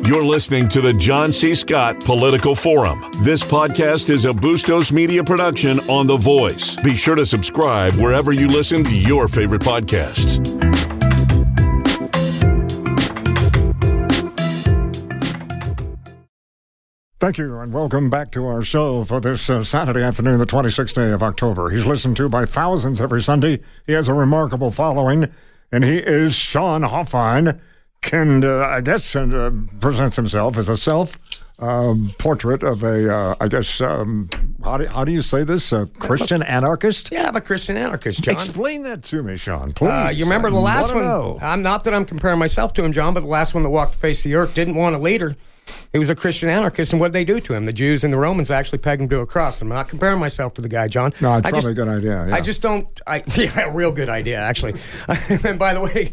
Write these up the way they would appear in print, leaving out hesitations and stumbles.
You're listening to the John C. Scott Political Forum. This podcast is a Bustos Media production on The Voice. Be sure to subscribe wherever you listen to your favorite podcasts. Thank you, and welcome back to our show for this Saturday afternoon, the 26th day of October. He's listened to by thousands every Sunday. He has a remarkable following, and he is Sean Hoffine, and presents himself as a self-portrait of a, how do you say this, a Christian anarchist? Yeah, I'm a Christian anarchist, John. Explain that to me, Sean, please. You remember the last one? I'm not that I'm comparing myself to him, John, but the last one that walked the face of the earth didn't want a leader. He was a Christian anarchist, and what did they do to him? The Jews and the Romans actually pegged him to a cross. I'm not comparing myself to the guy, John. No, it's probably a good idea. Yeah. I just don't. A real good idea, actually. And by the way,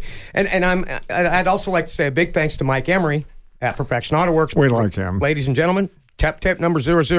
I'd also like to say a big thanks to Mike Emery at Perfection Auto Works. We like him, ladies and gentlemen. Tip number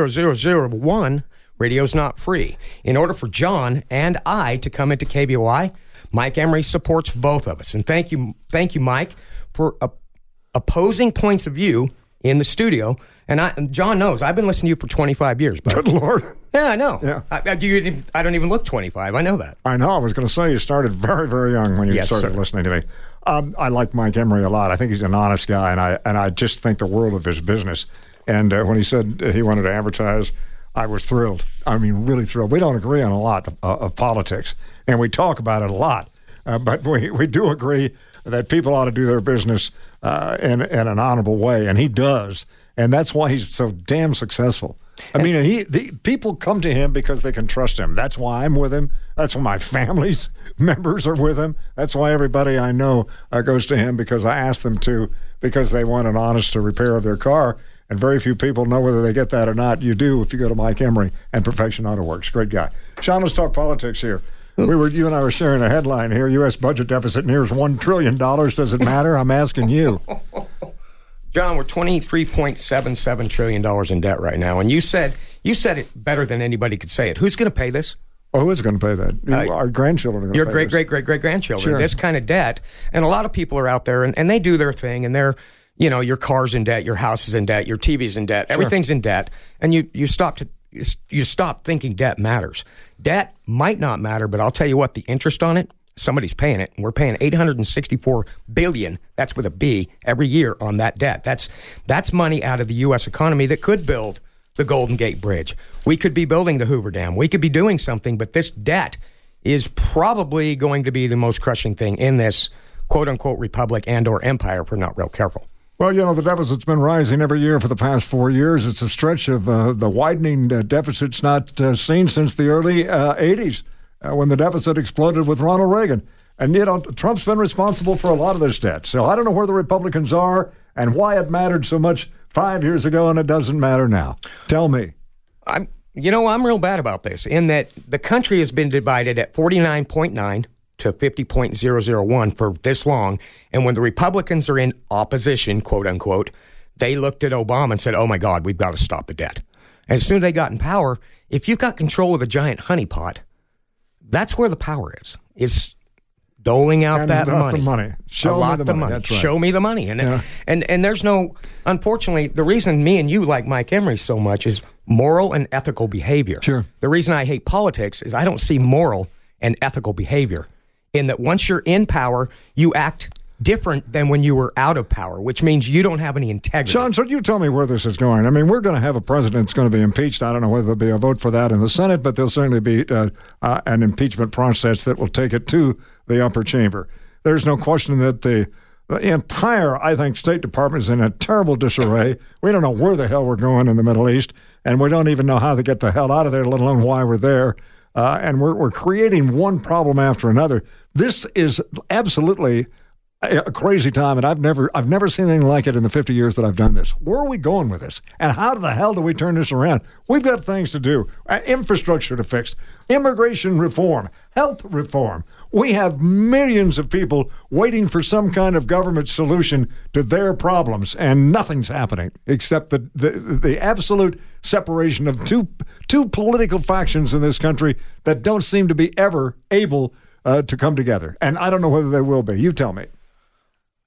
00001. Radio's not free. In order for John and I to come into KBOI, Mike Emery supports both of us, and thank you, Mike, for opposing points of view in the studio. And John knows I've been listening to you for 25 years. But good Lord. Yeah, I know. Yeah. I don't even look 25. I know that. I know. I was going to say you started very, very young when you started listening to me. I like Mike Emery a lot. I think he's an honest guy, and I just think the world of his business. And when he said he wanted to advertise, I was thrilled. I mean, really thrilled. We don't agree on a lot of politics, and we talk about it a lot. But we do agree that people ought to do their business in an honorable way, and he does. And that's why he's so damn successful. I mean, people come to him because they can trust him. That's why I'm with him. That's why my family's members are with him. That's why everybody I know goes to him, because I ask them to, because they want an honest repair of their car. And very few people know whether they get that or not. You do if you go to Mike Emery and Perfection Auto Works. Great guy. Sean, let's talk politics here. You and I were sharing a headline here. U.S. budget deficit nears $1 trillion. Does it matter? I'm asking you. John, we're $23.77 trillion in debt right now. And you said it better than anybody could say it. Who's going to pay this? Well, who is going to pay that? Our grandchildren are going to pay this. Your great-great-great-great-grandchildren. Sure. This kind of debt. And a lot of people are out there, and they do their thing, and they're, your car's in debt, your house is in debt, your TV's in debt, everything's in debt. And you stop thinking debt matters. Debt might not matter, but I'll tell you what, the interest on it, somebody's paying it. And we're paying $864 billion, that's with a B, every year on that debt. That's money out of the U.S. economy that could build the Golden Gate Bridge. We could be building the Hoover Dam. We could be doing something, but this debt is probably going to be the most crushing thing in this quote-unquote republic and or empire if we're not real careful. Well, the deficit's been rising every year for the past 4 years. It's a stretch of the widening deficits not seen since the early 80s when the deficit exploded with Ronald Reagan. And, Trump's been responsible for a lot of this debt. So I don't know where the Republicans are and why it mattered so much 5 years ago and it doesn't matter now. Tell me. I'm real bad about this in that the country has been divided at 49.9 to 50.001 for this long. And when the Republicans are in opposition, quote unquote, they looked at Obama and said, oh my God, we've got to stop the debt. And as soon as they got in power, if you've got control of a giant honeypot, that's where the power is. It's doling out and that money. The money. Show me the money. That's right. Show me the money. And there's no, unfortunately, the reason me and you like Mike Emery so much is moral and ethical behavior. Sure. The reason I hate politics is I don't see moral and ethical behavior in that once you're in power, you act different than when you were out of power, which means you don't have any integrity. Sean, so you tell me where this is going. I mean, we're going to have a president that's going to be impeached. I don't know whether there'll be a vote for that in the Senate, but there'll certainly be an impeachment process that will take it to the upper chamber. There's no question that the entire, I think, State Department is in a terrible disarray. We don't know where the hell we're going in the Middle East, and we don't even know how to get the hell out of there, let alone why we're there. And we're creating one problem after another. This is absolutely a crazy time, and I've never seen anything like it in the 50 years that I've done this. Where are we going with this? And how the hell do we turn this around? We've got things to do. Infrastructure to fix, immigration reform, health reform. We have millions of people waiting for some kind of government solution to their problems, and nothing's happening except the absolute separation of two political factions in this country that don't seem to be ever able to come together. And I don't know whether they will be. You tell me.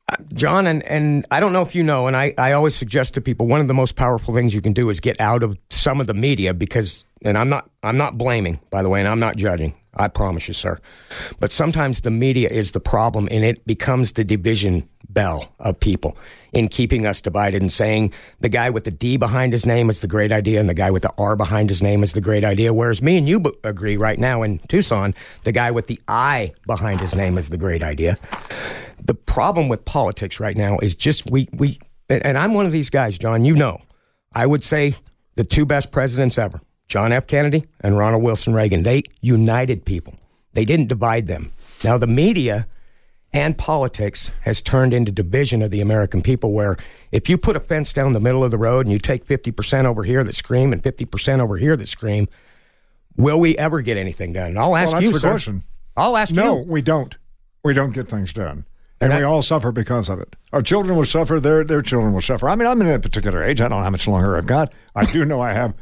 John, and I don't know if you know, and I always suggest to people, one of the most powerful things you can do is get out of some of the media because, and I'm not blaming, by the way, and I'm not judging. I promise you, sir. But sometimes the media is the problem, and it becomes the division bell of people in keeping us divided and saying the guy with the D behind his name is the great idea and the guy with the R behind his name is the great idea. Whereas me and you agree right now in Tucson, the guy with the I behind his name is the great idea. The problem with politics right now is just and I'm one of these guys, John, you know, I would say the two best presidents ever, John F. Kennedy and Ronald Wilson Reagan. They united people. They didn't divide them. Now, the media and politics has turned into division of the American people, where if you put a fence down the middle of the road and you take 50% over here that scream and 50% over here that scream, will we ever get anything done? And I'll ask you, sir. Question. I'll ask you. No, we don't. We don't get things done. And we all suffer because of it. Our children will suffer. Their children will suffer. I mean, I'm in a particular age. I don't know how much longer I've got. I do know I have,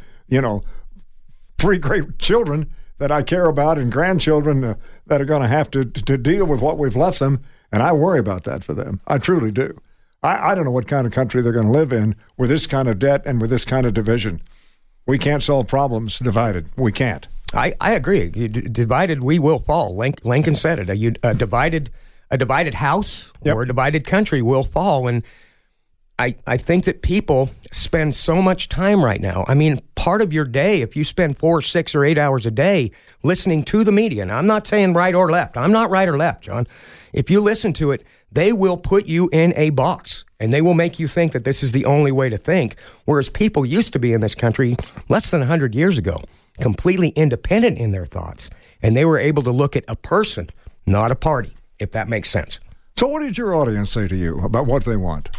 3 great children that I care about and grandchildren that are going to have to deal with what we've left them. And I worry about that for them. I truly do. I don't know what kind of country they're going to live in with this kind of debt and with this kind of division. We can't solve problems divided. We can't. I agree. Divided, we will fall. Lincoln said it. A divided house or a divided country will fall. And I think that people spend so much time right now. I mean, part of your day, if you spend 4, 6, or 8 hours a day listening to the media, and I'm not saying right or left. I'm not right or left, John. If you listen to it, they will put you in a box, and they will make you think that this is the only way to think, whereas people used to be in this country less than 100 years ago, completely independent in their thoughts, and they were able to look at a person, not a party, if that makes sense. So what did your audience say to you about what they want?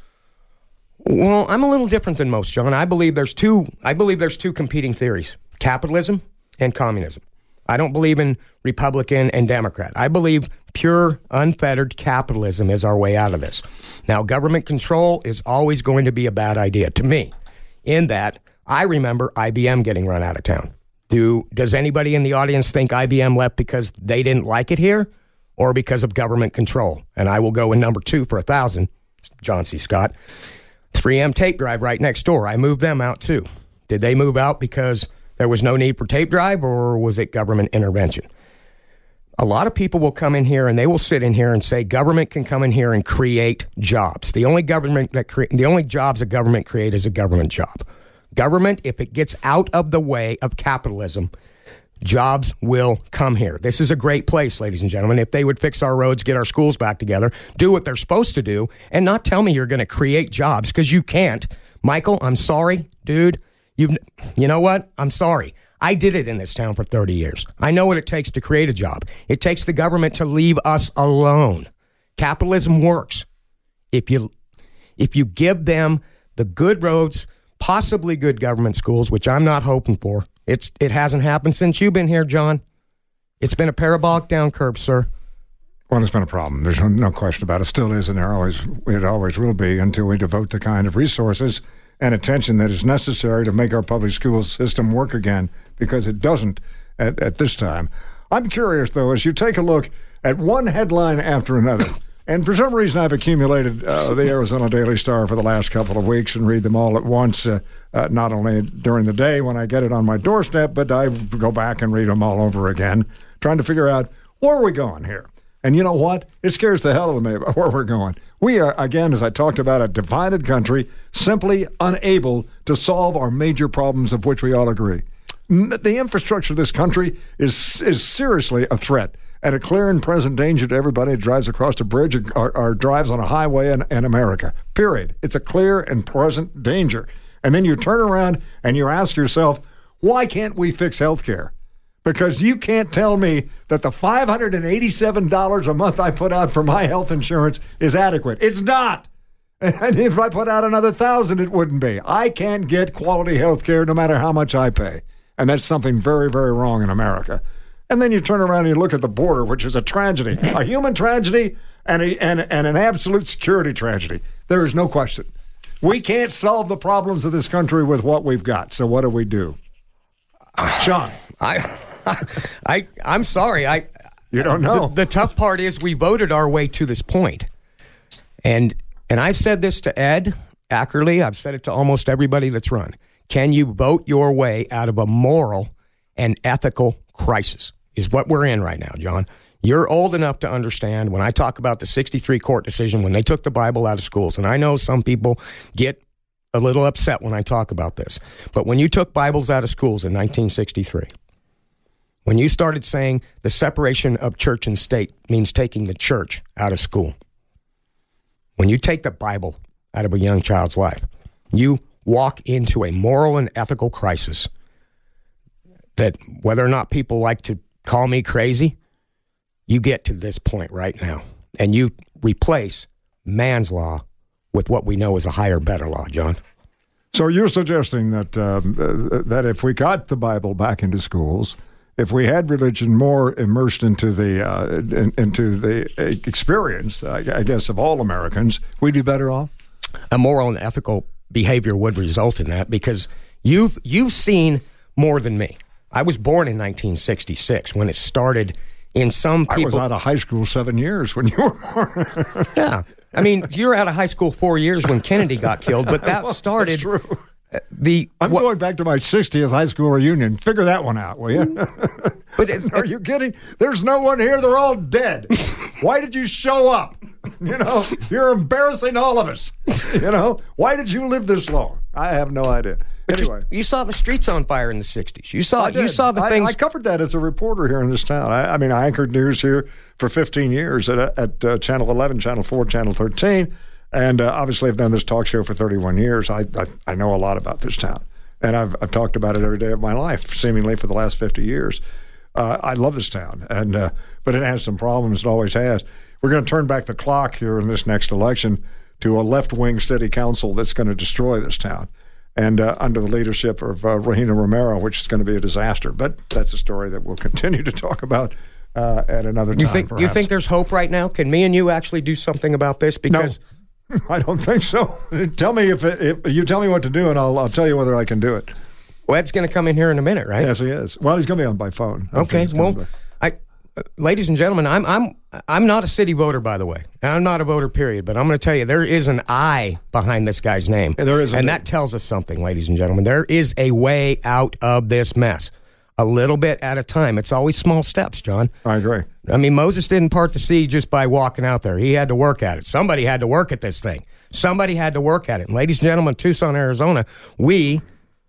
Well, I'm a little different than most, John. I believe there's two competing theories: capitalism and communism. I don't believe in Republican and Democrat. I believe pure, unfettered capitalism is our way out of this. Now, government control is always going to be a bad idea to me, in that I remember IBM getting run out of town. Does anybody in the audience think IBM left because they didn't like it here or because of government control? And I will go in number 2 for 1,000, John C. Scott. 3M tape drive right next door. I moved them out too. Did they move out because there was no need for tape drive, or was it government intervention? A lot of people will come in here and they will sit in here and say government can come in here and create jobs. The only jobs a government create is a government job. Government, if it gets out of the way of capitalism, jobs will come here. This is a great place, ladies and gentlemen. If they would fix our roads, get our schools back together, do what they're supposed to do, and not tell me you're going to create jobs, because you can't. Michael, I'm sorry, dude. You know what? I'm sorry. I did it in this town for 30 years. I know what it takes to create a job. It takes the government to leave us alone. Capitalism works. If you give them the good roads, possibly good government schools, which I'm not hoping for. It hasn't happened since you've been here, John. It's been a parabolic down curve, sir. Well, it's been a problem. There's no question about it. It still is, and it always will be until we devote the kind of resources and attention that is necessary to make our public school system work again, because it doesn't at this time. I'm curious, though, as you take a look at one headline after another, and for some reason I've accumulated the Arizona Daily Star for the last couple of weeks and read them all at once, not only during the day when I get it on my doorstep, but I go back and read them all over again, trying to figure out where are we going here. And you know what? It scares the hell out of me about where we're going. We are, again, as I talked about, a divided country, simply unable to solve our major problems of which we all agree. The infrastructure of this country is seriously a threat and a clear and present danger to everybody who drives across a bridge or drives on a highway in America, period. It's a clear and present danger. And then you turn around and you ask yourself, why can't we fix health care? Because you can't tell me that the $587 a month I put out for my health insurance is adequate. It's not. And if I put out another $1,000, it wouldn't be. I can't get quality health care no matter how much I pay. And that's something very, very wrong in America. And then you turn around and you look at the border, which is a tragedy, a human tragedy and an absolute security tragedy. There is no question. We can't solve the problems of this country with what we've got. So what do? Sean. I'm sorry. You don't know. The tough part is we voted our way to this point. And I've said this to Ed Ackerley. I've said it to almost everybody that's run. Can you vote your way out of a moral and ethical crisis is what we're in right now, John. You're old enough to understand when I talk about the 63 court decision when they took the Bible out of schools. And I know some people get a little upset when I talk about this. But when you took Bibles out of schools in 1963, when you started saying the separation of church and state means taking the church out of school, when you take the Bible out of a young child's life, you walk into a moral and ethical crisis that whether or not people like to call me crazy, you get to this point right now. And you replace man's law with what we know is a higher, better law, John. So you're suggesting that that if we got the Bible back into schools, if we had religion more immersed into the experience, I guess, of all Americans, we'd be better off? A moral and ethical behavior would result in that because you've seen more than me. I was born in 1966 when it started in some people. I was out of high school 7 years when you were born. Yeah. I mean, you were out of high school 4 years when Kennedy got killed, but that started. That's true. I'm going back to my 60th high school reunion. Figure that one out, will you? But are you kidding? There's no one here. They're all dead. Why did you show up? You're embarrassing all of us. Why did you live this long? I have no idea. Anyway, you saw the streets on fire in the 60s. You saw the things. I covered that as a reporter here in this town. I mean, I anchored news here for 15 years at Channel 11, Channel 4, Channel 13. And obviously, I've done this talk show for 31 years. I know a lot about this town. And I've talked about it every day of my life, seemingly for the last 50 years. I love this town, but it has some problems. It always has. We're going to turn back the clock here in this next election to a left-wing city council that's going to destroy this town. And under the leadership of Regina Romero, which is going to be a disaster. But that's a story that we'll continue to talk about at another time. You think there's hope right now? Can me and you actually do something about this? Because no, I don't think so. Tell me if you tell me what to do, and I'll tell you whether I can do it. Well, Ed's going to come in here in a minute, right? Yes, he is. Well, he's going to be on by phone. Okay. Well, ladies and gentlemen, I'm not a city voter, by the way. I'm not a voter, period. But I'm going to tell you, there is an I behind this guy's name. Yeah, there is, and that tells us something, ladies and gentlemen. There is a way out of this mess, a little bit at a time. It's always small steps, John. I agree. I mean, Moses didn't part the sea just by walking out there. He had to work at it. Somebody had to work at this thing. Somebody had to work at it. And ladies and gentlemen, Tucson, Arizona, we,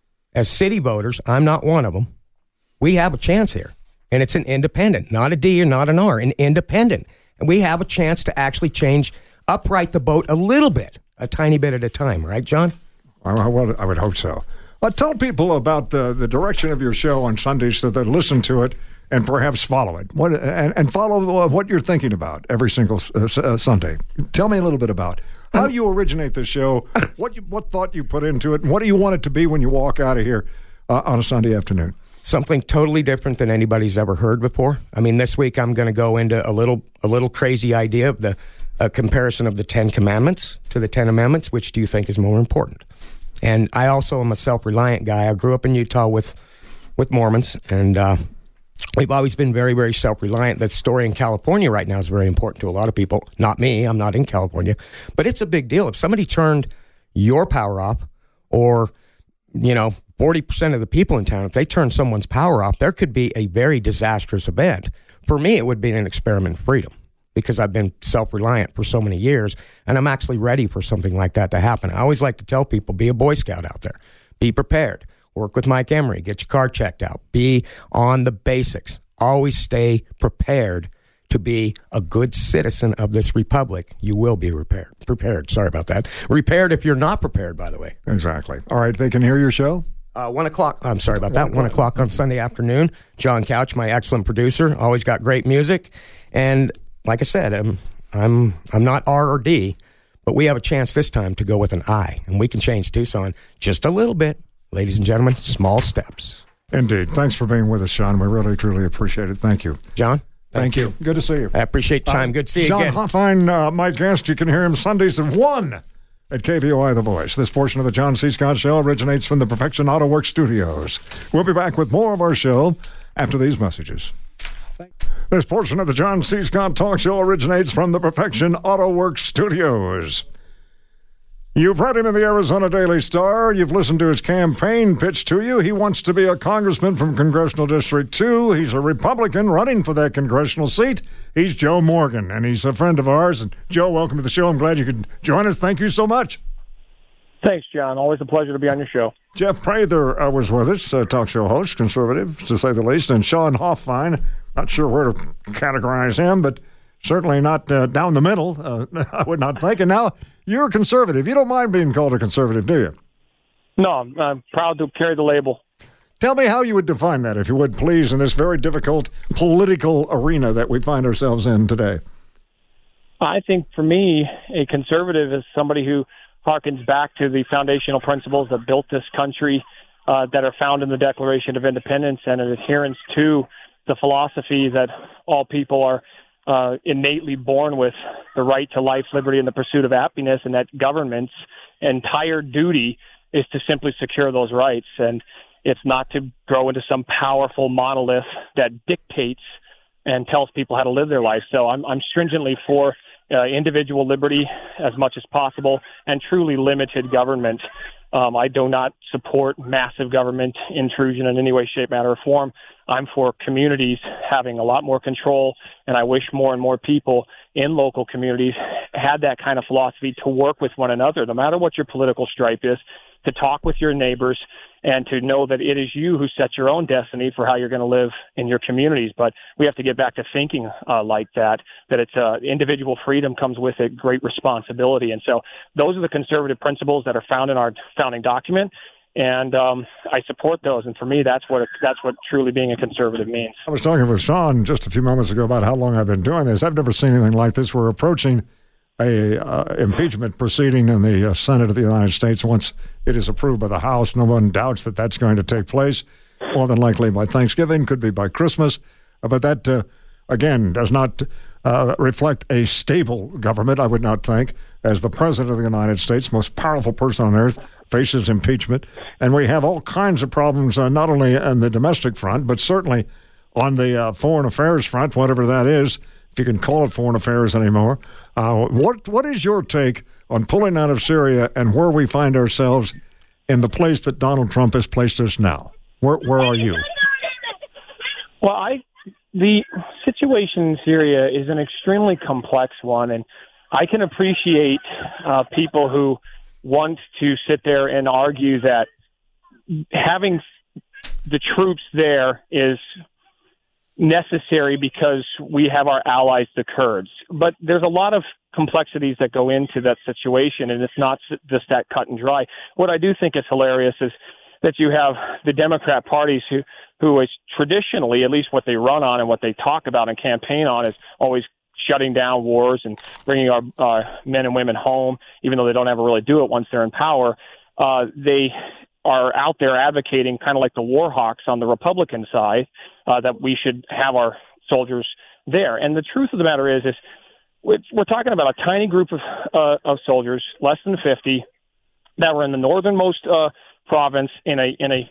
as city voters, I'm not one of them, we have a chance here. And it's an independent, not a D or not an R, an independent. And we have a chance to actually upright the boat a little bit, a tiny bit at a time. Right, John? I would hope so. Tell people about the direction of your show on Sundays so they listen to it and perhaps follow it. And follow what you're thinking about every single Sunday. Tell me a little bit about how you originate the show, what thought you put into it, and what do you want it to be when you walk out of here on a Sunday afternoon? Something totally different than anybody's ever heard before. I mean, this week I'm going to go into a little crazy idea of the comparison of the 10 Commandments to the 10 Amendments. Which do you think is more important? And I also am a self-reliant guy. I grew up in Utah with Mormons, and we've always been very, very self-reliant. That story in California right now is very important to a lot of people. Not me. I'm not in California. But it's a big deal. If somebody turned your power off, or 40% of the people in town, if they turn someone's power off, there could be a very disastrous event. For me, it would be an experiment in freedom because I've been self-reliant for so many years, and I'm actually ready for something like that to happen. I always like to tell people, be a Boy Scout out there. Be prepared. Work with Mike Emery. Get your car checked out. Be on the basics. Always stay prepared to be a good citizen of this republic. You will be prepared. Sorry about that. Repaired if you're not prepared, by the way. Exactly. All right, they can hear your show? 1 o'clock. I'm sorry about that. 1 o'clock on Sunday afternoon. John Couch, my excellent producer, always got great music. And like I said, I'm not R or D, but we have a chance this time to go with an I, and we can change Tucson just a little bit. Ladies and gentlemen, small steps. Indeed. Thanks for being with us, Sean. We really, truly appreciate it. Thank you. John? Thank you. Good to see you. I appreciate the time. Good to see you again. John Hoffine, my guest. You can hear him Sundays at 1 at KVOI The Voice. This portion of the John C. Scott Show originates from the Perfection Auto Works studios. We'll be back with more of our show after these messages. This portion of the John C. Scott Talk Show originates from the Perfection Auto Works Studios. You've read him in the Arizona Daily Star. You've listened to his campaign pitch to you. He wants to be a congressman from Congressional District 2. He's a Republican running for that congressional seat. He's Joe Morgan, and he's a friend of ours. And Joe, welcome to the show. I'm glad you could join us. Thank you so much. Thanks, John. Always a pleasure to be on your show. Jeff Prather was with us, talk show host, conservative, to say the least, and Sean Hoffine. Not sure where to categorize him, but certainly not down the middle, I would not think. And now you're a conservative. You don't mind being called a conservative, do you? No, I'm proud to carry the label. Tell me how you would define that, if you would, please, in this very difficult political arena that we find ourselves in today. I think for me, a conservative is somebody who harkens back to the foundational principles that built this country that are found in the Declaration of Independence and an adherence to the philosophy that all people are innately born with the right to life, liberty, and the pursuit of happiness, and that government's entire duty is to simply secure those rights. And it's not to grow into some powerful monolith that dictates and tells people how to live their life. So I'm stringently for individual liberty as much as possible and truly limited government. I do not support massive government intrusion in any way, shape, matter, or form. I'm for communities having a lot more control, and I wish more and more people in local communities had that kind of philosophy to work with one another, no matter what your political stripe is, to talk with your neighbors and to know that it is you who set your own destiny for how you're going to live in your communities. But we have to get back to thinking like that it's individual freedom comes with it great responsibility. And so those are the conservative principles that are found in our founding document. And I support those. And for me, that's what truly being a conservative means. I was talking with Sean just a few moments ago about how long I've been doing this. I've never seen anything like this. We're approaching a impeachment proceeding in the Senate of the United States. Once it is approved by the House, no one doubts that that's going to take place, more than likely by Thanksgiving, could be by Christmas. But that, again, does not reflect a stable government, I would not think, as the President of the United States, most powerful person on earth, faces impeachment. And we have all kinds of problems, not only on the domestic front, but certainly on the foreign affairs front, whatever that is, if you can call it foreign affairs anymore. What is your take on pulling out of Syria and where we find ourselves in the place that Donald Trump has placed us now? Where are you? Well, the situation in Syria is an extremely complex one, and I can appreciate people who want to sit there and argue that having the troops there is necessary because we have our allies, the Kurds. But there's a lot of complexities that go into that situation, and it's not just that cut and dry. What I do think is hilarious is that you have the Democrat parties who is traditionally, at least what they run on and what they talk about and campaign on, is always shutting down wars and bringing our men and women home, even though they don't ever really do it once they're in power. They are out there advocating, kind of like the war hawks on the Republican side, that we should have our soldiers there. And the truth of the matter is we're talking about a tiny group of soldiers, less than 50, that were in the northernmost province in a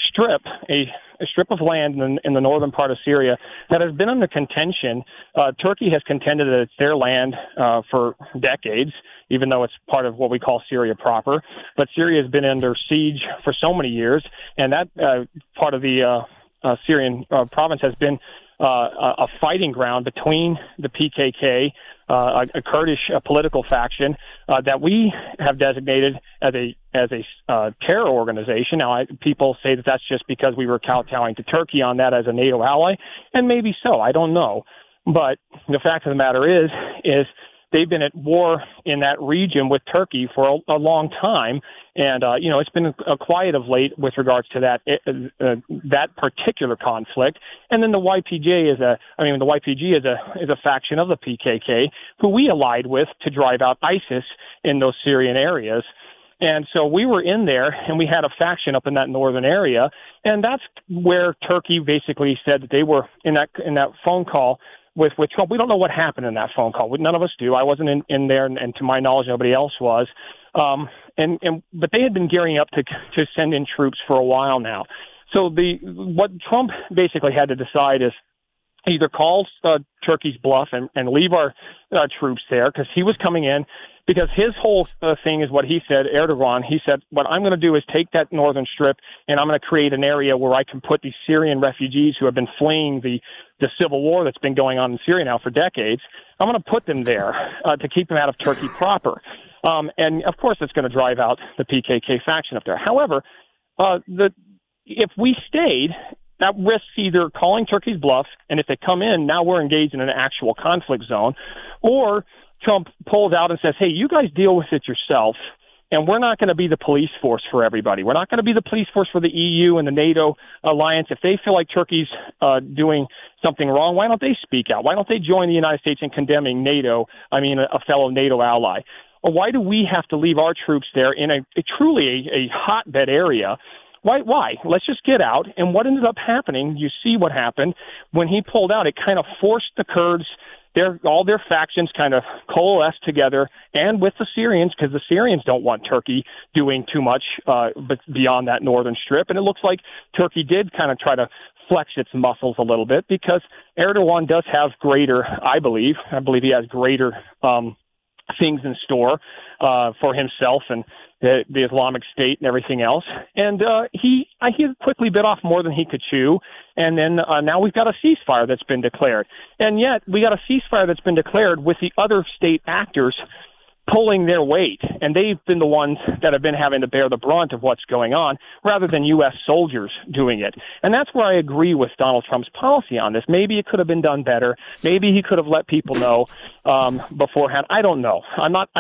strip of land in the northern part of Syria that has been under contention. Turkey has contended that it's their land for decades, even though it's part of what we call Syria proper. But Syria has been under siege for so many years, and that part of the Syrian province has been a fighting ground between the PKK, a Kurdish political faction that we have designated as a terror organization. Now, people say that that's just because we were kowtowing to Turkey on that as a NATO ally, and maybe so. I don't know. But the fact of the matter is they've been at war in that region with Turkey for a long time, and it's been quiet of late with regards to that particular conflict. And then the YPG is a faction of the PKK who we allied with to drive out ISIS in those Syrian areas. And so we were in there, and we had a faction up in that northern area, and that's where Turkey basically said that they were in that phone call with Trump. We don't know what happened in that phone call. None of us do. I wasn't in there, and to my knowledge, nobody else was. But they had been gearing up to send in troops for a while now. So what Trump basically had to decide is, either call Turkey's bluff and leave our troops there, because he was coming in. Because his whole thing is what he said, Erdogan, he said, what I'm going to do is take that northern strip and I'm going to create an area where I can put these Syrian refugees who have been fleeing the civil war that's been going on in Syria now for decades. I'm going to put them there to keep them out of Turkey proper. And, of course, it's going to drive out the PKK faction up there. However, if we stayed, that risks either calling Turkey's bluff, and if they come in, now we're engaged in an actual conflict zone, or Trump pulls out and says, hey, you guys deal with it yourself, and we're not going to be the police force for everybody. We're not going to be the police force for the EU and the NATO alliance. If they feel like Turkey's doing something wrong, why don't they speak out? Why don't they join the United States in condemning a fellow NATO ally? Or why do we have to leave our troops there in a truly hotbed area? Why? Let's just get out. And what ended up happening, you see what happened when he pulled out. It kind of forced the Kurds, all their factions kind of coalesced together, and with the Syrians, because the Syrians don't want Turkey doing too much but beyond that northern strip. And it looks like Turkey did kind of try to flex its muscles a little bit, because Erdogan does have greater, I believe he has greater things in store for himself and the Islamic State and everything else. And he quickly bit off more than he could chew. And then now we've got a ceasefire that's been declared. And yet we got a ceasefire that's been declared with the other state actors pulling their weight. And they've been the ones that have been having to bear the brunt of what's going on, rather than U.S. soldiers doing it. And that's where I agree with Donald Trump's policy on this. Maybe it could have been done better. Maybe he could have let people know beforehand. I don't know. I'm not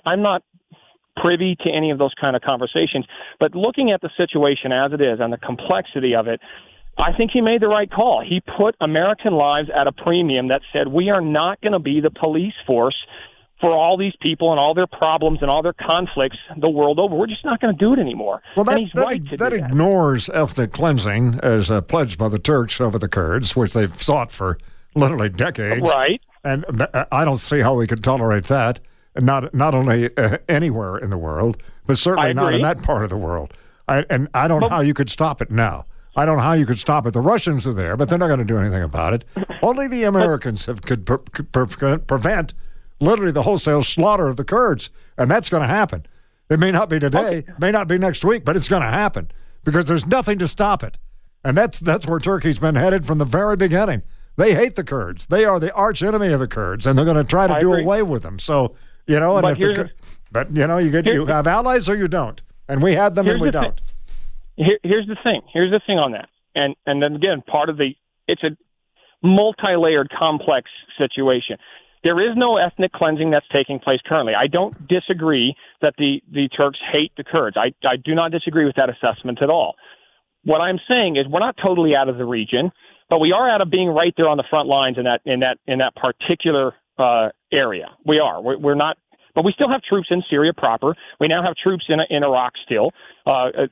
privy to any of those kind of conversations. But looking at the situation as it is and the complexity of it, I think he made the right call. He put American lives at a premium that said, we are not going to be the police force for all these people and all their problems and all their conflicts the world over. We're just not going to do it anymore. Well, and he's right to do that. Ignores ethnic cleansing as pledged by the Turks over the Kurds, which they've sought for literally decades. Right. And I don't see how we could tolerate that. Not only anywhere in the world, but certainly not in that part of the world. I don't know how you could stop it now. I don't know how you could stop it. The Russians are there, but they're not going to do anything about it. Only the Americans could prevent literally the wholesale slaughter of the Kurds, and that's going to happen. It may not be today, may not be next week, but it's going to happen because there's nothing to stop it. And that's where Turkey's been headed from the very beginning. They hate the Kurds. They are the arch enemy of the Kurds, and they're going to try to do away with them. So, you have allies or you don't, and we had them and we don't. Here's the thing. Here's the thing on that, and then again, it's a multi-layered, complex situation. There is no ethnic cleansing that's taking place currently. I don't disagree that the Turks hate the Kurds. I do not disagree with that assessment at all. What I'm saying is we're not totally out of the region, but we are out of being right there on the front lines in that particular area. We are. We're not, but we still have troops in Syria proper. We now have troops in Iraq still, so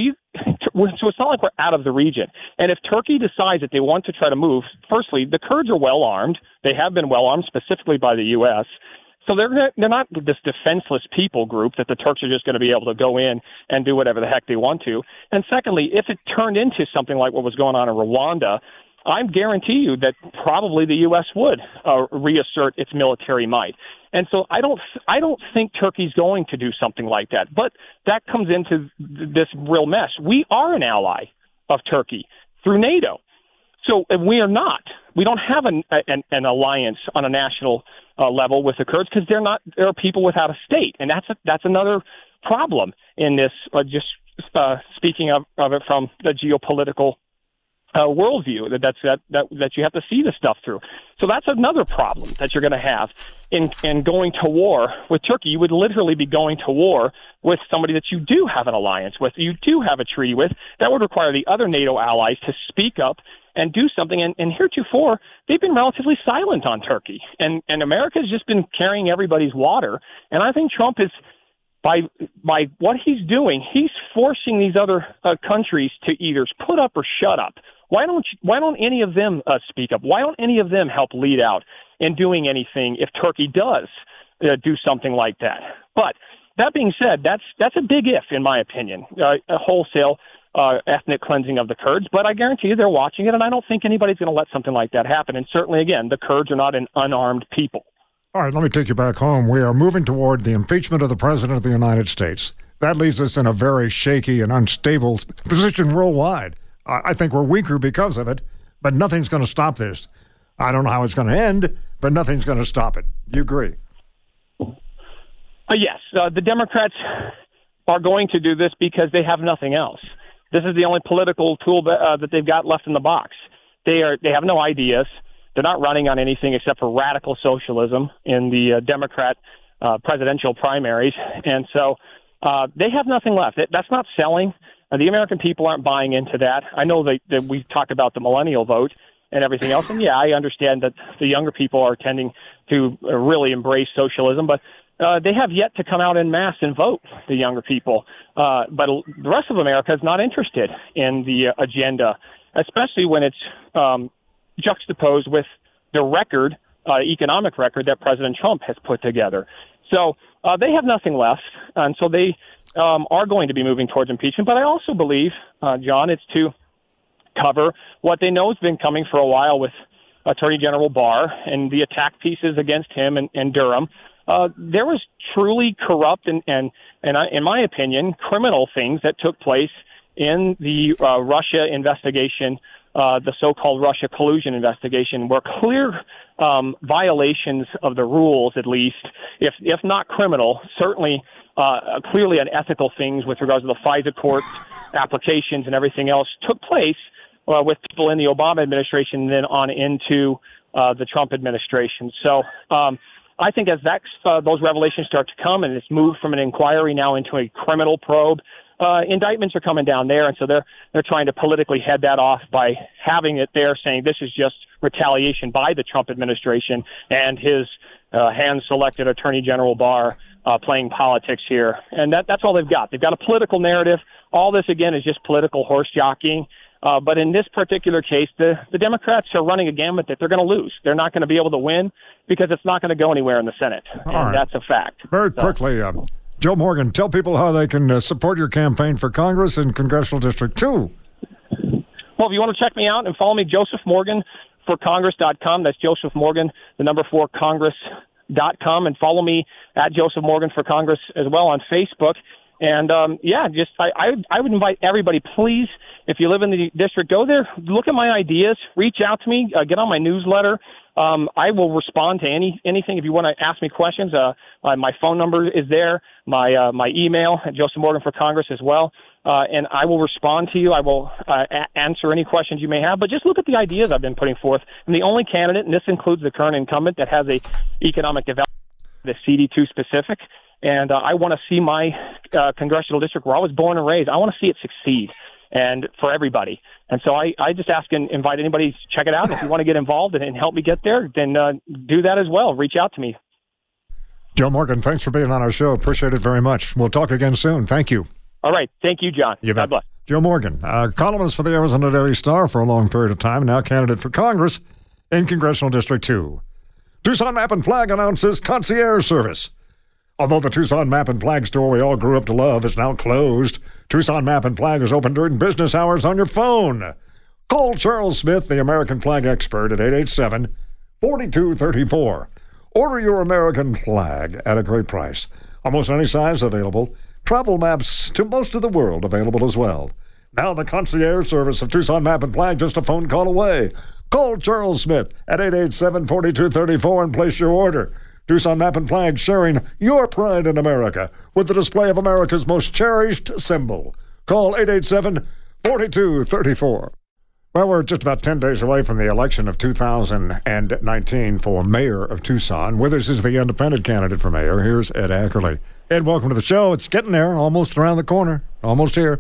it's not like we're out of the region. And if Turkey decides that they want to try to move, firstly, the Kurds are well armed. They have been well armed, specifically by the U.S. So they're not this defenseless people group that the Turks are just going to be able to go in and do whatever the heck they want to. And secondly, if it turned into something like what was going on in Rwanda, I guarantee you that probably the U.S. would reassert its military might. And so I don't think Turkey's going to do something like that. But that comes into this real mess. We are an ally of Turkey through NATO. So we are not. We don't have an alliance on a national level with the Kurds because they're people without a state, and that's another problem in this. Speaking of it from the geopolitical worldview, that you have to see this stuff through. So that's another problem that you're going to have in going to war with Turkey. You would literally be going to war with somebody that you do have an alliance with, you do have a treaty with. That would require the other NATO allies to speak up and do something. And heretofore, they've been relatively silent on Turkey. And America's just been carrying everybody's water. And I think Trump is, by what he's doing, he's forcing these other countries to either put up or shut up. Why don't any of them speak up? Why don't any of them help lead out in doing anything if Turkey does do something like that? But that being said, that's a big if, in my opinion, a wholesale ethnic cleansing of the Kurds, but I guarantee you they're watching it, and I don't think anybody's going to let something like that happen. And certainly, again, the Kurds are not an unarmed people. All right, let me take you back home. We are moving toward the impeachment of the President of the United States. That leaves us in a very shaky and unstable position worldwide. I think we're weaker because of it, but nothing's going to stop this. I don't know how it's going to end, but nothing's going to stop it. You agree? Yes, the Democrats are going to do this because they have nothing else. This is the only political tool that they've got left in the box. They have no ideas. They're not running on anything except for radical socialism in the Democrat presidential primaries, and so they have nothing left. That's not selling. The American people aren't buying into that. I know that we talked about the millennial vote and everything else, and yeah, I understand that the younger people are tending to really embrace socialism, but they have yet to come out en masse and vote, the younger people. But the rest of America is not interested in the agenda, especially when it's juxtaposed with the economic record that President Trump has put together. So they have nothing left, and so they are going to be moving towards impeachment. But I also believe, John, it's to cover what they know has been coming for a while with Attorney General Barr and the attack pieces against him and Durham. There was truly corrupt and in my opinion, criminal things that took place in the Russia investigation, the so-called Russia collusion investigation, were clear violations of the rules, at least, if not criminal, certainly clearly unethical things with regards to the FISA court applications and everything else took place with people in the Obama administration and then on into the Trump administration. So I think as those revelations start to come and it's moved from an inquiry now into a criminal probe, indictments are coming down there, and so they're trying to politically head that off by having it there, saying this is just retaliation by the Trump administration and his hand-selected Attorney General Barr playing politics here. And that's all they've got. They've got a political narrative. All this, again, is just political horse jockeying. But in this particular case, the Democrats are running a gambit that they're going to lose. They're not going to be able to win because it's not going to go anywhere in the Senate. And that's a fact. Very quickly, Joe Morgan, tell people how they can support your campaign for Congress in Congressional District 2. Well, if you want to check me out and follow me, Joseph Morgan for Congress.com. That's Joseph Morgan, the number 4 Congress.com. And follow me at Joseph Morgan for Congress as well on Facebook. And, I would invite everybody, please, if you live in the district, go there, look at my ideas, reach out to me, get on my newsletter. I will respond to anything. If you want to ask me questions, my phone number is there, my email at Joseph Morgan for Congress as well. And I will respond to you. I will answer any questions you may have. But just look at the ideas I've been putting forth. I'm the only candidate, and this includes the current incumbent, that has a economic development, the CD2 specific. And I want to see my congressional district where I was born and raised. I want to see it succeed, and for everybody. And so I just ask and invite anybody to check it out. And if you want to get involved and help me get there, then do that as well. Reach out to me. Joe Morgan, thanks for being on our show. Appreciate it very much. We'll talk again soon. Thank you. All right. Thank you, John. God bless. Joe Morgan, columnist for the Arizona Daily Star for a long period of time, now candidate for Congress in Congressional District 2. Tucson Map and Flag announces concierge service. Although the Tucson Map and Flag store we all grew up to love is now closed, Tucson Map and Flag is open during business hours on your phone. Call Charles Smith, the American flag expert, at 887-4234. Order your American flag at a great price. Almost any size available. Travel maps to most of the world available as well. Now the concierge service of Tucson Map and Flag just a phone call away. Call Charles Smith at 887-4234 and place your order. Tucson Map and Flag, sharing your pride in America with the display of America's most cherished symbol. Call 887-4234. Well, we're just about 10 days away from the election of 2019 for mayor of Tucson. With us is the independent candidate for mayor. Here's Ed Ackerley. Ed, welcome to the show. It's getting there, almost around the corner, almost here.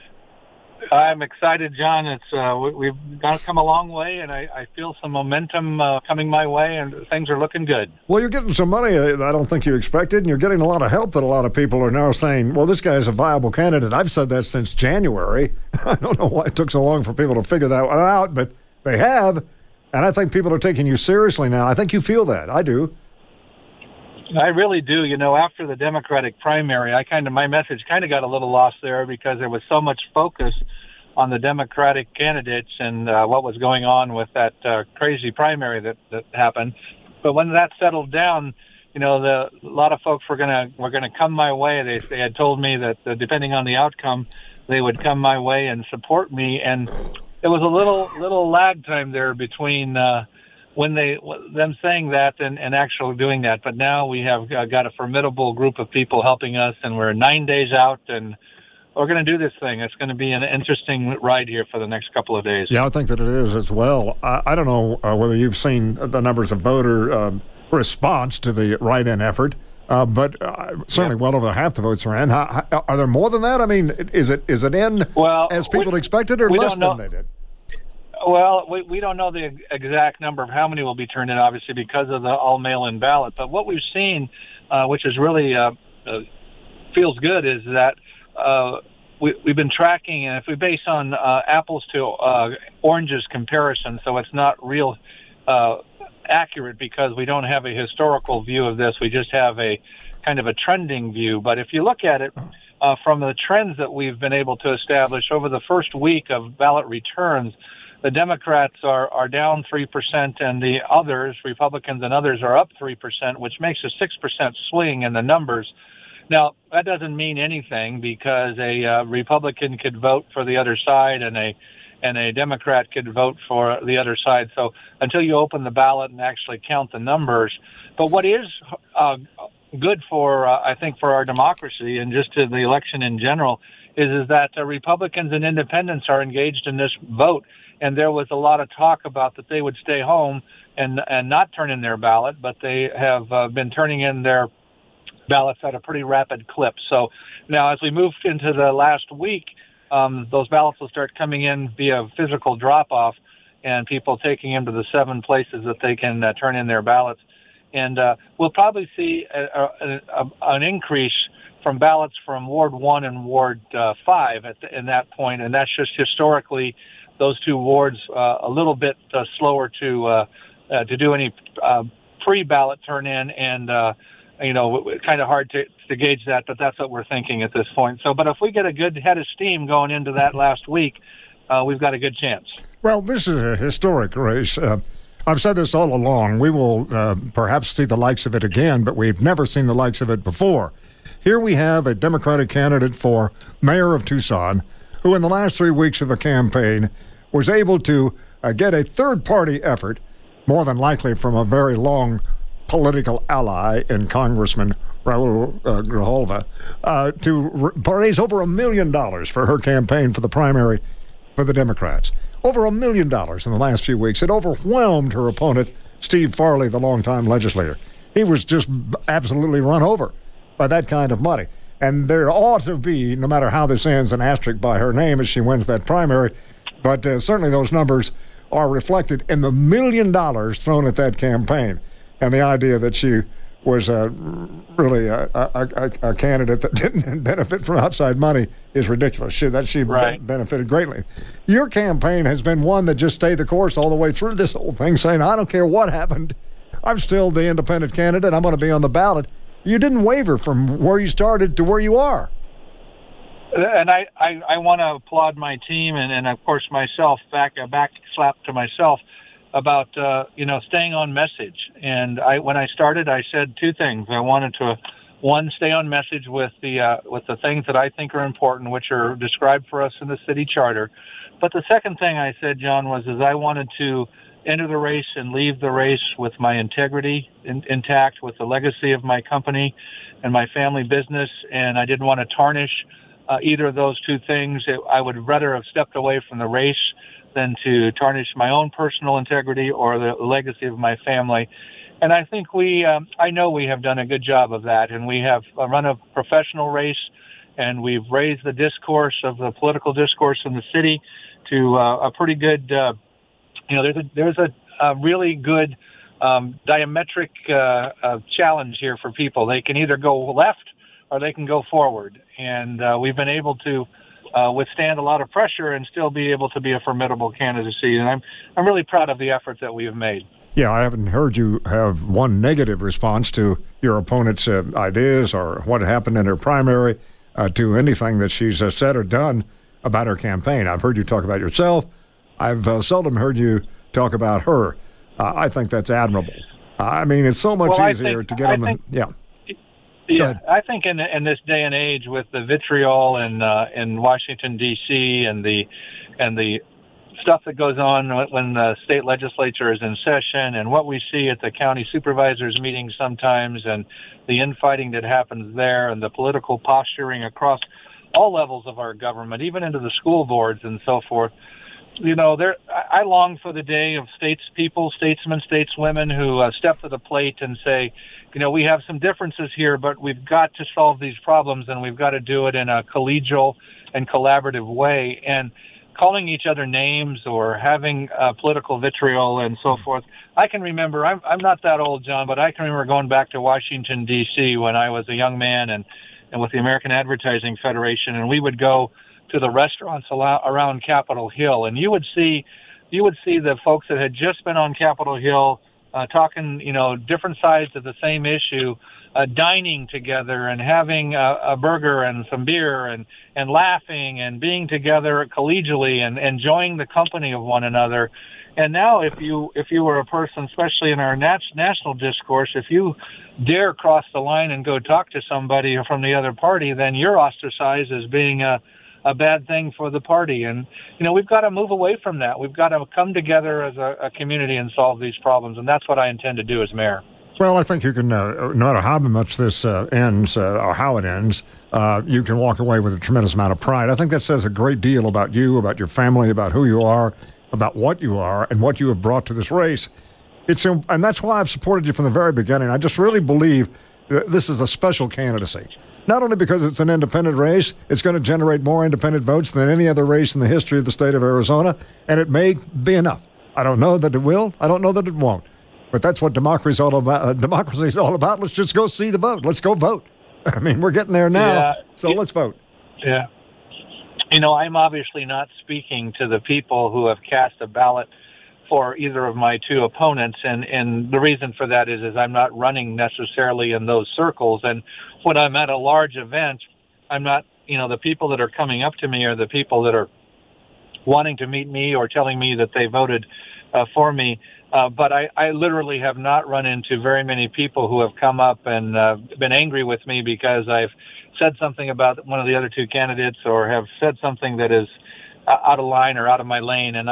I'm excited, John. It's we've come a long way, and I feel some momentum coming my way, and things are looking good. Well, you're getting some money I don't think you expected, and you're getting a lot of help that a lot of people are now saying, well, this guy's a viable candidate. I've said that since January. I don't know why it took so long for people to figure that out, but they have, and I think people are taking you seriously now. I think you feel that. I do. I really do. After the Democratic primary, my message kind of got a little lost there because there was so much focus on the Democratic candidates and what was going on with that crazy primary that happened. But when that settled down, a lot of folks were gonna come my way. They had told me that depending on the outcome, they would come my way and support me. And there was a little lag time there between them saying that and actually doing that. But now we have got a formidable group of people helping us, and we're 9 days out, and we're going to do this thing. It's going to be an interesting ride here for the next couple of days. Yeah, I think that it is as well. I don't know whether you've seen the numbers of voter response to the write-in effort, but certainly well over half the votes are in. Are there more than that? I mean, is it in as people expected or less than they did? Well, we don't know the exact number of how many will be turned in, obviously, because of the all-mail-in ballot. But what we've seen, which is really feels good, is that we've been tracking, and if we base on apples to oranges comparison, so it's not real accurate because we don't have a historical view of this. We just have a kind of a trending view. But if you look at it from the trends that we've been able to establish over the first week of ballot returns, the Democrats are down 3%, and the others, Republicans and others, are up 3%, which makes a 6% swing in the numbers. Now, that doesn't mean anything because a Republican could vote for the other side and a Democrat could vote for the other side. So until you open the ballot and actually count the numbers. But what is good for, I think, for our democracy and just to the election in general is that Republicans and independents are engaged in this vote. And there was a lot of talk about that they would stay home and not turn in their ballot, but they have been turning in their ballots at a pretty rapid clip. So now as we move into the last week, those ballots will start coming in via physical drop-off and people taking them to the 7 places that they can turn in their ballots. And we'll probably see an increase from ballots from Ward 1 and Ward 5 in that point, and that's just historically those two wards a little bit slower to do any pre-ballot turn-in, and kind of hard to gauge that, but that's what we're thinking at this point. So, but if we get a good head of steam going into that last week, we've got a good chance. Well, this is a historic race. I've said this all along. We will perhaps see the likes of it again, but we've never seen the likes of it before. Here we have a Democratic candidate for mayor of Tucson who in the last 3 weeks of the campaign was able to get a third-party effort, more than likely from a very long political ally in Congressman Raul Grijalva, to raise over $1 million for her campaign for the primary for the Democrats. Over $1 million in the last few weeks. It overwhelmed her opponent, Steve Farley, the longtime legislator. He was just absolutely run over by that kind of money. And there ought to be, no matter how this ends, an asterisk by her name as she wins that primary. But certainly those numbers are reflected in the $1 million thrown at that campaign. And the idea that she was really a candidate that didn't benefit from outside money is ridiculous. She right. benefited greatly. Your campaign has been one that just stayed the course all the way through this whole thing, saying, I don't care what happened. I'm still the independent candidate. I'm going to be on the ballot. You didn't waver from where you started to where you are. And I want to applaud my team and of course myself, back slap to myself about staying on message. And when I started, I said 2 things. I wanted to, one, stay on message with the things that I think are important, which are described for us in the city charter. But the second thing I said, John, was I wanted to enter the race and leave the race with my integrity intact, with the legacy of my company and my family business, and I didn't want to tarnish either of those 2 things. I would rather have stepped away from the race than to tarnish my own personal integrity or the legacy of my family. And I think I know we have done a good job of that, and we have run a professional race, and we've raised the discourse of the political discourse in the city to a pretty good there's a really good diametric challenge here for people. They can either go left or they can go forward. And we've been able to withstand a lot of pressure and still be able to be a formidable candidacy. And I'm really proud of the effort that we have made. Yeah, I haven't heard you have one negative response to your opponent's ideas or what happened in her primary, to anything that she's said or done about her campaign. I've heard you talk about yourself. I've seldom heard you talk about her. I think that's admirable. I mean, it's so much easier to get on the... Yeah. Yeah, I think in this day and age with the vitriol in Washington, D.C. and the stuff that goes on when the state legislature is in session and what we see at the county supervisors meetings sometimes and the infighting that happens there and the political posturing across all levels of our government, even into the school boards and so forth. You know, I long for the day of statesmen, stateswomen who step to the plate and say, you know, we have some differences here, but we've got to solve these problems and we've got to do it in a collegial and collaborative way. And calling each other names or having political vitriol and so forth. I can remember, I'm not that old, John, but I can remember going back to Washington, D.C. when I was a young man and with the American Advertising Federation, and we would go to the restaurants around Capitol Hill, and you would see the folks that had just been on Capitol Hill talking, you know, different sides of the same issue, dining together and having a burger and some beer and laughing and being together collegially and enjoying the company of one another. And now if you were a person, especially in our national discourse, if you dare cross the line and go talk to somebody from the other party, then you're ostracized as being a bad thing for the party. And, you know, we've got to move away from that. We've got to come together as a community and solve these problems. And that's what I intend to do as mayor. Well, I think you can, no matter how much this ends or how it ends, you can walk away with a tremendous amount of pride. I think that says a great deal about you, about your family, about who you are, about what you are, and what you have brought to this race. And that's why I've supported you from the very beginning. I just really believe that this is a special candidacy. Not only because it's an independent race, it's going to generate more independent votes than any other race in the history of the state of Arizona, and it may be enough. I don't know that it will. I don't know that it won't. But that's what democracy is all about. Let's just go see the vote. Let's go vote. I mean, we're getting there now, so let's vote. Yeah. You know, I'm obviously not speaking to the people who have cast a ballot for either of my two opponents, and the reason for that is I'm not running necessarily in those circles. And when I'm at a large event, I'm not, you know, the people that are coming up to me are the people that are wanting to meet me or telling me that they voted for me. But I literally have not run into very many people who have come up and been angry with me because I've said something about one of the other two candidates or have said something that is out of line or out of my lane. And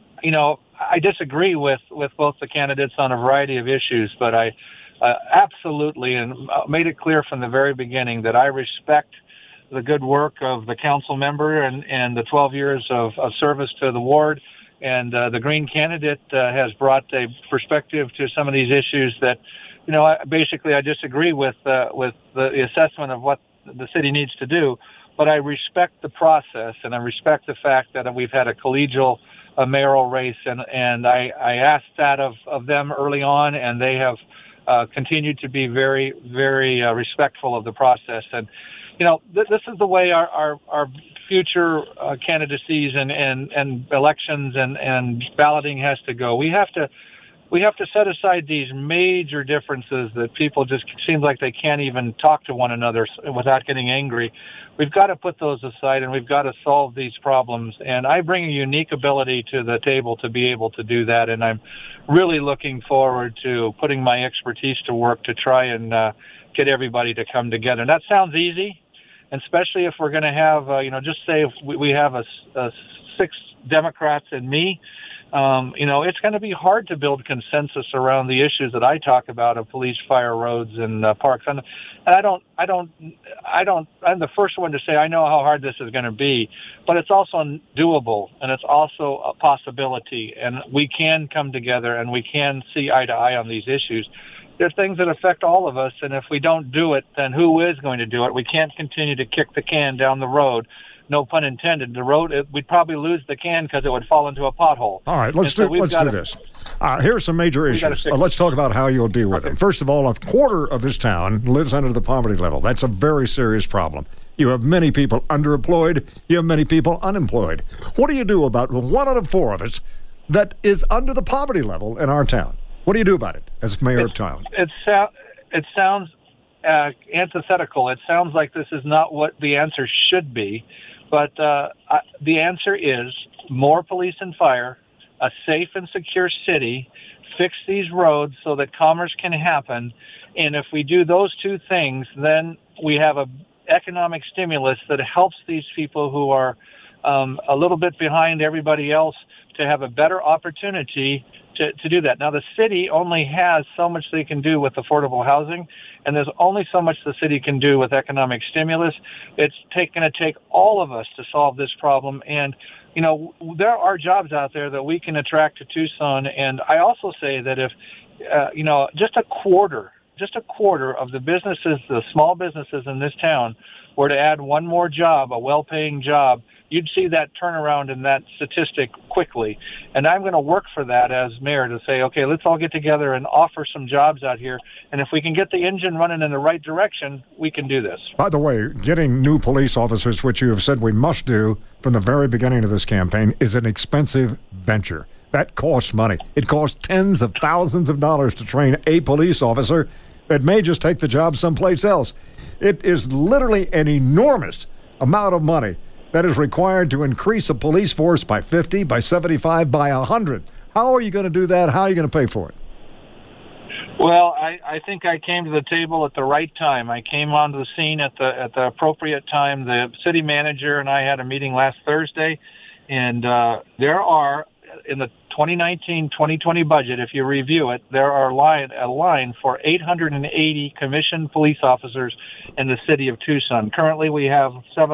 I disagree with both the candidates on a variety of issues, but I absolutely and made it clear from the very beginning that I respect the good work of the council member and the 12 years of service to the ward. And the Green candidate has brought a perspective to some of these issues that, you know, I disagree with the assessment of what the city needs to do. But I respect the process, and I respect the fact that we've had a collegial mayoral race, and I asked that of them early on, and they have continued to be very, very respectful of the process. And, you know, this is the way our future candidacies and elections and balloting has to go. We have to set aside these major differences that people just seem like they can't even talk to one another without getting angry. We've got to put those aside, and we've got to solve these problems. And I bring a unique ability to the table to be able to do that, and I'm really looking forward to putting my expertise to work to try and get everybody to come together. And that sounds easy, and especially if we're going to have, just say if we have a 6 Democrats and me, it's going to be hard to build consensus around the issues that I talk about of police, fire, roads, and parks. And I'm the first one to say I know how hard this is going to be, but it's also doable, and it's also a possibility, and we can come together and we can see eye to eye on these issues. There are things that affect all of us, and if we don't do it, then who is going to do it? We can't continue to kick the can down the road. No pun intended. The road, we'd probably lose the can because it would fall into a pothole. All right, let's do this. Here are some major issues. Let's talk about how you'll deal with them. First of all, 1/4 of this town lives under the poverty level. That's a very serious problem. You have many people underemployed. You have many people unemployed. What do you do about the 1 out of 4 of us that is under the poverty level in our town? What do you do about it as mayor of town? It sounds antithetical. It sounds like this is not what the answer should be, but the answer is more police and fire, a safe and secure city, fix these roads so that commerce can happen. And if we do those two things, then we have a economic stimulus that helps these people who are a little bit behind everybody else to have a better opportunity to do that. Now, the city only has so much they can do with affordable housing, and there's only so much the city can do with economic stimulus. It's going to take all of us to solve this problem. And, you know, there are jobs out there that we can attract to Tucson. And I also say that if, you know, just a quarter of the businesses, the small businesses in this town, were to add one more job, a well-paying job, you'd see that turnaround in that statistic quickly. And I'm going to work for that as mayor to say, okay, let's all get together and offer some jobs out here. And if we can get the engine running in the right direction, we can do this. By the way, getting new police officers, which you have said we must do from the very beginning of this campaign, is an expensive venture. That costs money. It costs tens of thousands of dollars to train a police officer that may just take the job someplace else. It is literally an enormous amount of money that is required to increase a police force by 50, by 75, by 100. How are you going to do that? How are you going to pay for it? Well, I think I came to the table at the right time. I came onto the scene at the appropriate time. The city manager and I had a meeting last Thursday, and there are, in the 2019-2020 budget, if you review it, there are a line for 880 commissioned police officers in the city of Tucson. Currently, we have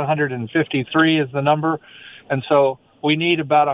753 is the number, and so we need about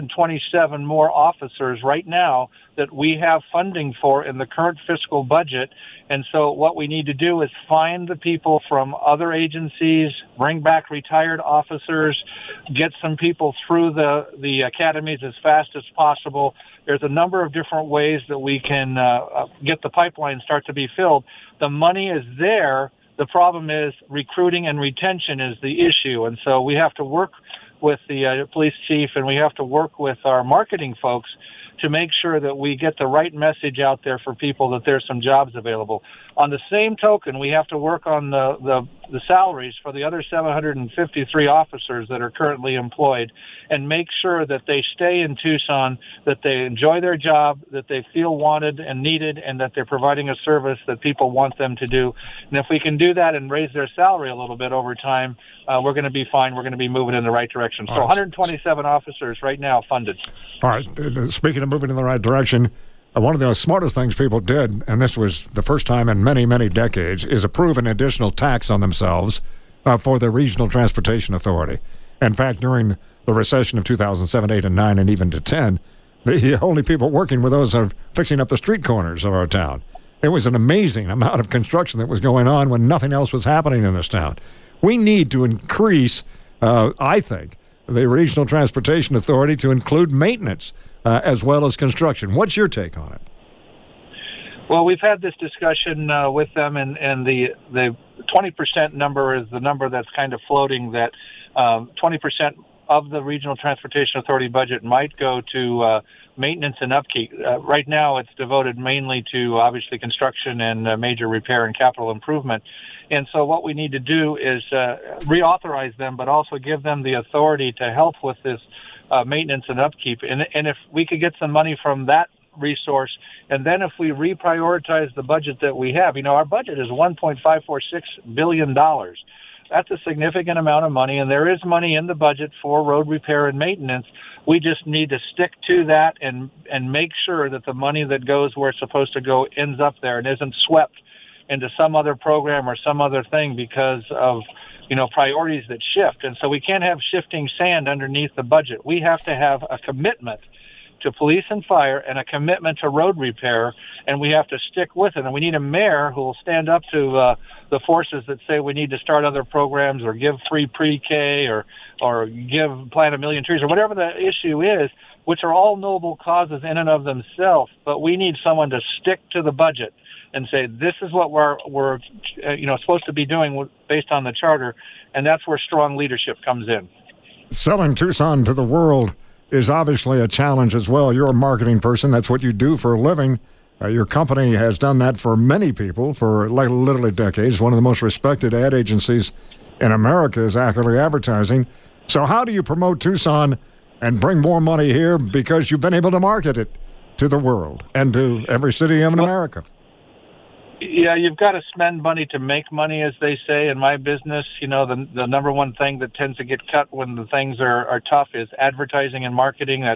127 more officers right now that we have funding for in the current fiscal budget. And so what we need to do is find the people from other agencies, bring back retired officers, get some people through the academies as fast as possible. There's a number of different ways that we can get the pipeline start to be filled. The money is there. The problem is recruiting and retention is the issue. And so we have to work with the police chief, and we have to work with our marketing folks to make sure that we get the right message out there for people that there's some jobs available. On the same token, we have to work on the salaries for the other 753 officers that are currently employed and make sure that they stay in Tucson, that they enjoy their job, that they feel wanted and needed, and that they're providing a service that people want them to do. And if we can do that and raise their salary a little bit over time, we're going to be fine. We're going to be moving in the right direction. So 127 officers right now funded. All right. Speaking of moving in the right direction, one of the smartest things people did, and this was the first time in many, many decades, is approve an additional tax on themselves for the Regional Transportation Authority. In fact, during the recession of 2007, 8, and 9, and even to 10, the only people working were those who are fixing up the street corners of our town. It was an amazing amount of construction that was going on when nothing else was happening in this town. We need to increase, I think, the Regional Transportation Authority to include maintenance as well as construction. What's your take on it? Well, we've had this discussion with them, and the 20% number is the number that's kind of floating, that 20% of the Regional Transportation Authority budget might go to maintenance and upkeep. Right now, it's devoted mainly to, obviously, construction and major repair and capital improvement. And so what we need to do is reauthorize them, but also give them the authority to help with this maintenance and upkeep. And if we could get some money from that resource, and then if we reprioritize the budget that we have, our budget is $1.546 billion. That's a significant amount of money, and there is money in the budget for road repair and maintenance. We just need to stick to that and make sure that the money that goes where it's supposed to go ends up there and isn't swept into some other program or some other thing because of priorities that shift. And so we can't have shifting sand underneath the budget. We have to have a commitment to police and fire and a commitment to road repair, and we have to stick with it. And we need a mayor who will stand up to the forces that say we need to start other programs or give free pre-K or plant 1 million trees or whatever the issue is, which are all noble causes in and of themselves. But we need someone to stick to the budget and say, this is what we're supposed to be doing based on the charter, and that's where strong leadership comes in. Selling Tucson to the world is obviously a challenge as well. You're a marketing person. That's what you do for a living. Your company has done that for many people for literally decades. One of the most respected ad agencies in America is Ackerly Advertising. So how do you promote Tucson and bring more money here because you've been able to market it to the world and to every city in America? Yeah, you've got to spend money to make money, as they say in my business. You know, the number one thing that tends to get cut when the things are tough is advertising and marketing.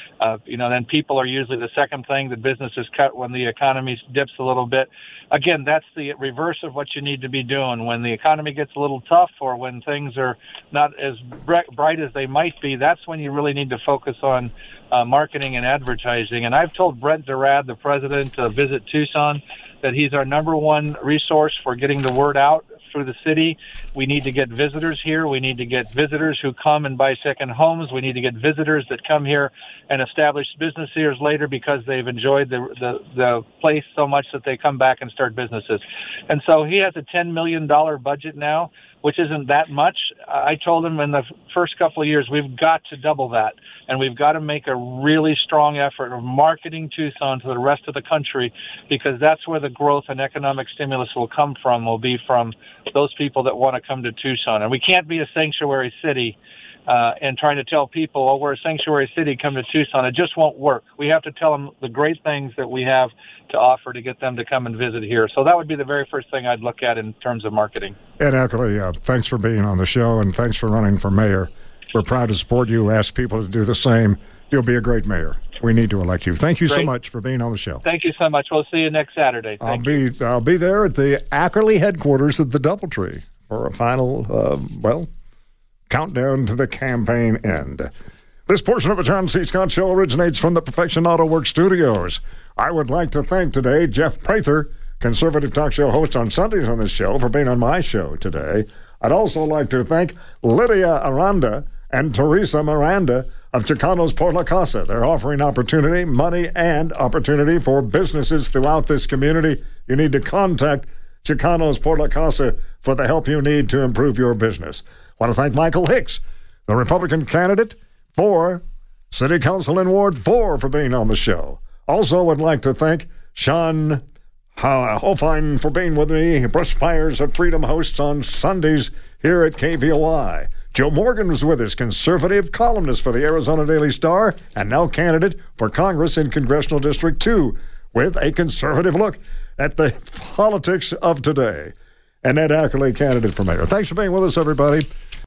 Then people are usually the second thing that business is cut when the economy dips a little bit. Again, that's the reverse of what you need to be doing. When the economy gets a little tough or when things are not as bright as they might be, that's when you really need to focus on marketing and advertising. And I've told Brent Durad, the president of Visit Tucson, that he's our number one resource for getting the word out through the city. We need to get visitors here. We need to get visitors who come and buy second homes. We need to get visitors that come here and establish business years later because they've enjoyed the place so much that they come back and start businesses. And so he has a $10 million budget now, which isn't that much. I told him in the first couple of years, we've got to double that. And we've got to make a really strong effort of marketing Tucson to the rest of the country, because that's where the growth and economic stimulus will come from, will be from those people that want to come to Tucson. And we can't be a sanctuary city and trying to tell people, oh, we're a sanctuary city, come to Tucson. It just won't work. We have to tell them the great things that we have to offer to get them to come and visit here. So that would be the very first thing I'd look at in terms of marketing. Ed Ackerly, thanks for being on the show, and thanks for running for mayor. We're proud to support you. Ask people to do the same. You'll be a great mayor. We need to elect you. Thank you so much for being on the show. Thank you so much. We'll see you next Saturday. I'll be there at the Ackerly headquarters at the DoubleTree for a final, countdown to the campaign end. This portion of the John C. Scott Show originates from the Perfection Auto Works studios. I would like to thank today Jeff Prather, conservative talk show host on Sundays on this show, for being on my show today. I'd also like to thank Lydia Aranda and Teresa Miranda of Chicanos Por La Casa. They're offering opportunity, money, and opportunity for businesses throughout this community. You need to contact Chicanos Por La Casa for the help you need to improve your business. I want to thank Michael Hicks, the Republican candidate for City Council in Ward 4, for being on the show. Also would like to thank Sean Hofine for being with me, Brush Fires of Freedom hosts on Sundays here at KVOI. Joe Morgan was with us, conservative columnist for the Arizona Daily Star, and now candidate for Congress in Congressional District 2, with a conservative look at the politics of today. And Ed Ackerly, candidate for mayor. Thanks for being with us, everybody.